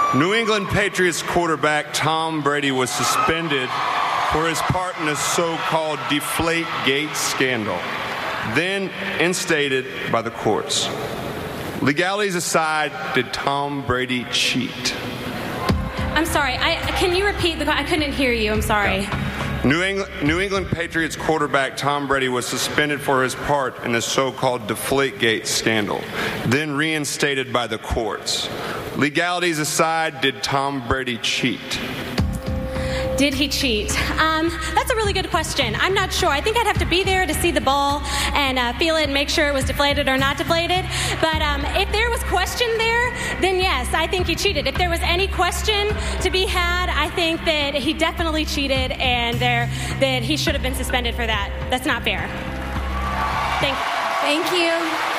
New England Patriots quarterback Tom Brady was suspended for his part in a so-called Deflategate scandal, then instated by the courts. Legalities aside, did Tom Brady cheat? I'm sorry. Can you repeat the question? I couldn't hear you. I'm sorry. Yeah. New England Patriots quarterback Tom Brady was suspended for his part in the so-called Deflategate scandal, then reinstated by the courts. Legalities aside, did Tom Brady cheat? Did he cheat? That's a really good question. I'm not sure. I think I'd have to be there to see the ball and feel it and make sure it was deflated or not deflated. But if there was question there, then yes, I think he cheated. If there was any question to be had, I think that he definitely cheated and that he should have been suspended for that. That's not fair. Thank you. Thank you.